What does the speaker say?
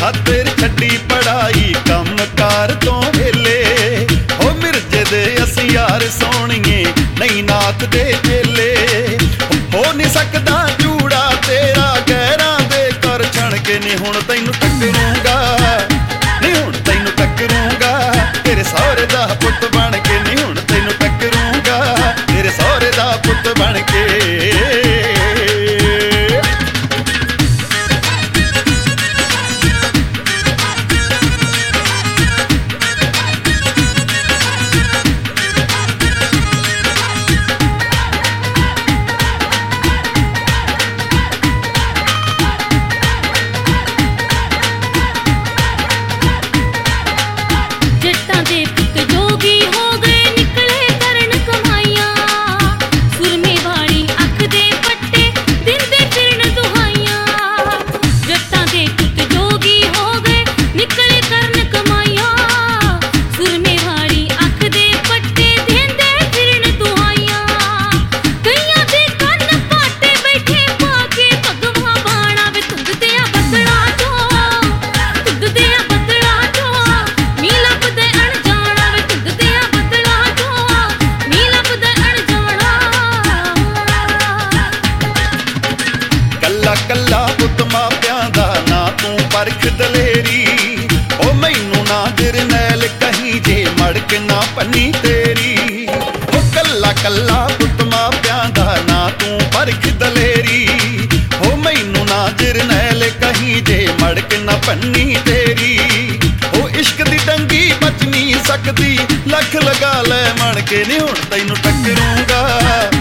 ਖਾਤਰ ਛੱਡੀ ਪੜਾਈ ਕੰਮ ਕਾਰ ਤੋਂ ਵੇਲੇ ਹੋ ਮਿਰਜੇ ਦੇ ਅਸੀਂ ਯਾਰ ਸੋਹਣੀਏ ਨਹੀਂ ਨਾਥ ਦੇ ਵੇਲੇ ਹੋ ਨਹੀਂ ਸਕਦਾ ਚੂੜਾ ਤੇਰਾ ਗਹਿਰਾਂ ਦੇ ਕਰ ਛਣ ਕੇ ਨੀ ਹੁਣ ਤੈਨੂੰ ਟੱਕਰੂੰਗਾ ਨੀ ਹੁਣ ਤੈਨੂੰ ਟੱਕਰੂੰਗਾ ਤੇਰੇ ਸਹੁਰੇ ਦਾ ਪੁੱਤ ਬਣ ਕੇ ਨੀ ਹੁਣ ਤੈਨੂੰ ਟੱਕਰੂੰਗਾ ਤੇਰੇ ਸਹੁਰੇ ਦਾ ਪੁੱਤ ਬਣ ਕੇ ਕੱਲਾ ਪੁੱਤ ਮਾਪਿਆਂ ਦਾ ਨਾ ਤੂੰ ਪਰਖ ਦਲੇਰੀ ਉਹ ਮੈਨੂੰ ਨਾ ਜਰਨੈਲ ਕਹੀਂ ਜੇ ਮੜਕ ਨਾ ਪੰਨੀ ਤੇਰੀ ਉਹ ਕੱਲਾ ਕੱਲਾ ਪੁੱਤ ਮਾਪਿਆਂ ਦਾ ਨਾ ਤੂੰ ਪਰਖ ਦਲੇਰੀ ਉਹ ਮੈਨੂੰ ਨਾ ਜਰਨੈਲ ਕਹੀਂ ਜੇ ਮੜਕ ਨਾ ਪੰਨੀ ਤੇਰੀ ਉਹ ਇਸ਼ਕ ਦੀ ਟੰਗੀ ਬਚ ਨਹੀਂ ਸਕਦੀ ਲੱਖ ਲਗਾ ਲੈ ਮਣ ਕੇ ਨੀ ਹੁਣ ਤੈਨੂੰ ਟੱਕਰੂੰਗਾ